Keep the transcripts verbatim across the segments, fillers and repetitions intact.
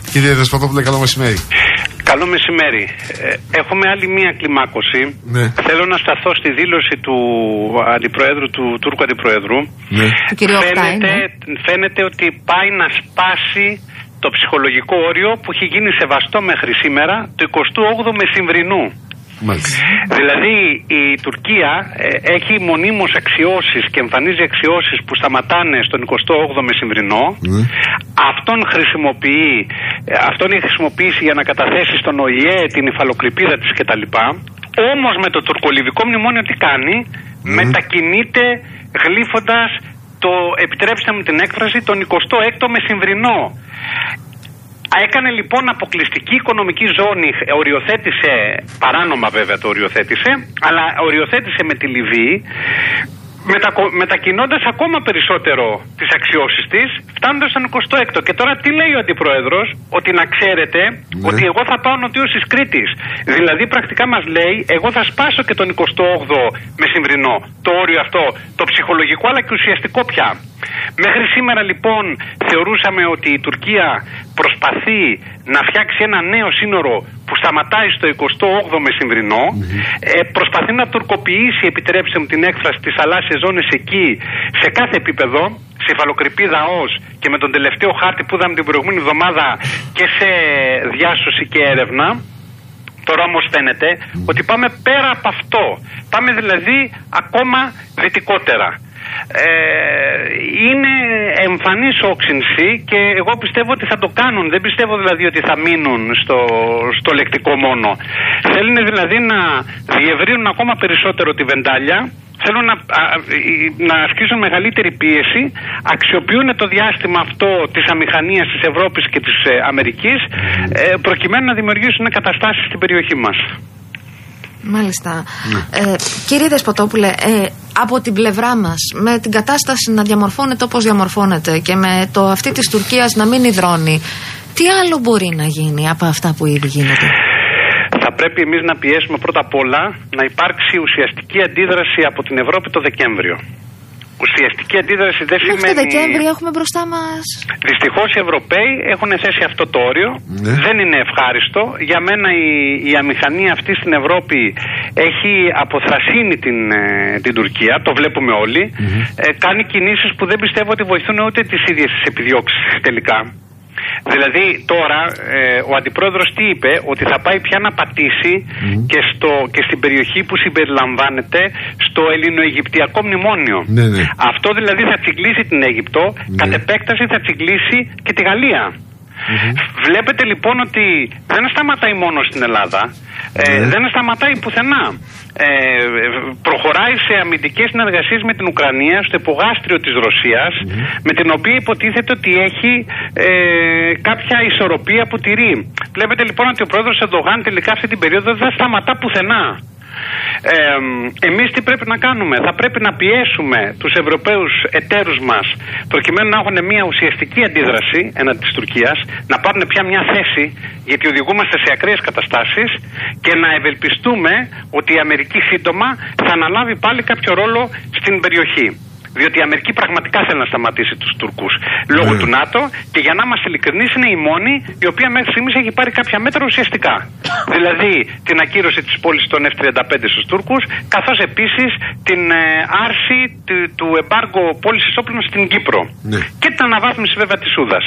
Κύριε Δεσποτόπουλε, καλό μεσημέρι. Καλό μεσημέρι. Ε, έχουμε άλλη μία κλιμάκωση. Ναι. Θέλω να σταθώ στη δήλωση του αντιπροέδρου, του Τούρκου αντιπροέδδρου. Ναι. Του κυρίου Οκτάη, φαίνεται, ναι. φαίνεται ότι πάει να σπάσει το ψυχολογικό όριο που έχει γίνει σεβαστό μέχρι σήμερα, το εικοστό όγδοο μεσημβρινού. Μάλιστα. Δηλαδή η Τουρκία ε, έχει μονίμως αξιώσεις και εμφανίζει αξιώσεις που σταματάνε στον εικοστό όγδοο μεσημβρινό. Mm. Αυτόν χρησιμοποιεί, ε, αυτόν έχει χρησιμοποιήσει για να καταθέσει στον ΟΗΕ την υφαλοκρηπίδα της κτλ. Όμως με το τουρκολιβικό μνημόνιο τι κάνει? Mm. Μετακινείται γλύφοντας το, επιτρέψτε μου την έκφραση, τον εικοστό έκτο μεσημβρινό. Έκανε λοιπόν αποκλειστική οικονομική ζώνη, οριοθέτησε, παράνομα βέβαια το οριοθέτησε, αλλά οριοθέτησε με τη Λιβύη, μετακο, μετακινώντας ακόμα περισσότερο τις αξιώσεις της, φτάνοντας στον εικοστό έκτο. Και τώρα τι λέει ο Αντιπρόεδρος? Ότι να ξέρετε, ναι, ότι εγώ θα πάω νοτίως της Κρήτης. Δηλαδή πρακτικά μας λέει, εγώ θα σπάσω και τον εικοστό όγδοο μεσημβρινό, το όριο αυτό, το ψυχολογικό αλλά και ουσιαστικό πια. Μέχρι σήμερα λοιπόν θεωρούσαμε ότι η Τουρκία προσπαθεί να φτιάξει ένα νέο σύνορο που σταματάει στο εικοστό όγδοο μεσημβρινό, mm-hmm. ε, προσπαθεί να τουρκοποιήσει, επιτρέψτε μου την έκφραση, τις θαλάσσιες ζώνες εκεί σε κάθε επίπεδο, σε υφαλοκρηπίδα ως και με τον τελευταίο χάρτη που είδαμε την προηγούμενη εβδομάδα και σε διάσωση και έρευνα. Τώρα όμως φαίνεται mm-hmm. ότι πάμε πέρα από αυτό. Πάμε δηλαδή ακόμα δυτικότερα. Ε, είναι εμφανής όξυνση και εγώ πιστεύω ότι θα το κάνουν. Δεν πιστεύω δηλαδή ότι θα μείνουν στο, στο λεκτικό μόνο. Θέλουν δηλαδή να διευρύνουν ακόμα περισσότερο τη βεντάλια. Θέλουν να, α, να ασκήσουν μεγαλύτερη πίεση. Αξιοποιούν το διάστημα αυτό της αμηχανίας της Ευρώπης και της ε, Αμερικής ε, προκειμένου να δημιουργήσουν καταστάσεις στην περιοχή μας. Μάλιστα. Ε, κύριε Δεσποτόπουλε, ε, από την πλευρά μας, με την κατάσταση να διαμορφώνεται όπως διαμορφώνεται και με το αυτή της Τουρκίας να μην υδρώνει, τι άλλο μπορεί να γίνει από αυτά που ήδη γίνεται? Θα πρέπει εμείς να πιέσουμε πρώτα απ' όλα να υπάρξει ουσιαστική αντίδραση από την Ευρώπη το Δεκέμβριο. Ουσιαστική αντίδραση δεν σημαίνει... Μέχρι Δεκέμβρη έχουμε μπροστά μας. Δυστυχώς οι Ευρωπαίοι έχουν θέσει αυτό το όριο. Ναι. Δεν είναι ευχάριστο. Για μένα η, η αμηχανία αυτή στην Ευρώπη έχει αποθρασύνει την, ε, την Τουρκία. Το βλέπουμε όλοι. Mm-hmm. Ε, κάνει κινήσεις που δεν πιστεύω ότι βοηθούν ούτε τις ίδιες τις επιδιώξεις τελικά. Δηλαδή τώρα ε, ο Αντιπρόεδρος τι είπε? Ότι θα πάει πια να πατήσει mm. και, στο, και στην περιοχή που συμπεριλαμβάνεται στο ελληνοαιγυπτιακό μνημόνιο. Ναι, ναι. Αυτό δηλαδή θα τσιγκλίσει την Αίγυπτο, ναι. κατ' επέκταση θα τσιγκλίσει και τη Γαλλία. Mm-hmm. Βλέπετε λοιπόν ότι δεν σταματάει μόνο στην Ελλάδα, ε, mm. δεν σταματάει πουθενά. Ε, προχωράει σε αμυντικές συνεργασίες με την Ουκρανία, στο υπογάστριο της Ρωσίας, mm. με την οποία υποτίθεται ότι έχει ε, κάποια ισορροπία που τηρεί. Βλέπετε λοιπόν ότι ο πρόεδρος Ερντογάν τελικά αυτή την περίοδο δεν θα σταματά πουθενά. Ε, εμείς τι πρέπει να κάνουμε? Θα πρέπει να πιέσουμε τους Ευρωπαίους εταίρους μας προκειμένου να έχουν μια ουσιαστική αντίδραση έναντι της Τουρκίας, να πάρουν πια μια θέση, γιατί οδηγούμαστε σε ακραίες καταστάσεις, και να ευελπιστούμε ότι η Αμερική σύντομα θα αναλάβει πάλι κάποιο ρόλο στην περιοχή. Διότι η Αμερική πραγματικά θέλει να σταματήσει τους Τούρκους λόγω mm. του ΝΑΤΟ, και για να είμαστε ειλικρινείς είναι η μόνη η οποία μέχρι στιγμής έχει πάρει κάποια μέτρα ουσιαστικά. Δηλαδή την ακύρωση της πώλησης των εφ τριάντα πέντε στους Τούρκους, καθώς επίσης την ε, άρση του, του εμπάργου πώλησης όπλων στην Κύπρο mm. και την αναβάθμιση βέβαια της Σούδας.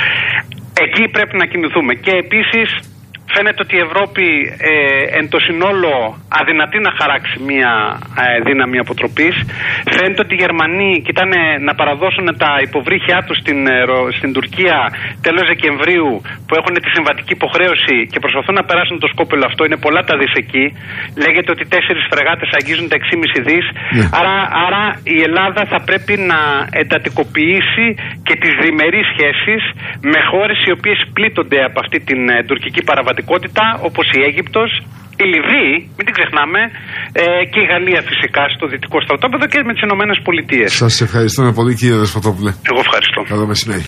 Εκεί πρέπει να κινηθούμε. Και επίσης φαίνεται ότι η Ευρώπη ε, εν το συνόλο αδυνατεί να χαράξει μια ε, δύναμη αποτροπής. Φαίνεται ότι οι Γερμανοί κοιτάνε να παραδώσουν τα υποβρύχια τους στην, ε, στην Τουρκία τέλος Δεκεμβρίου, που έχουν τη συμβατική υποχρέωση και προσπαθούν να περάσουν το σκόπελο αυτό. Είναι πολλά τα δις εκεί. Λέγεται ότι τέσσερις φρεγάτες αγγίζουν τα έξι κόμμα πέντε δις. Yeah. Άρα, άρα η Ελλάδα θα πρέπει να εντατικοποιήσει και τις διμερείς σχέσεις με χώρες οι οποίες πλήττονται από αυτή την ε, τουρκική παραβατικότητα, όπως η Αίγυπτος, η Λιβύη, μην την ξεχνάμε, ε, και η Γαλλία φυσικά στο δυτικό στρατόπεδο, και με τις Ηνωμένες Πολιτείες. Σας ευχαριστούμε πολύ, κύριε Δεσποτόπουλε. Εγώ ευχαριστώ. Καλό μεσημέρι.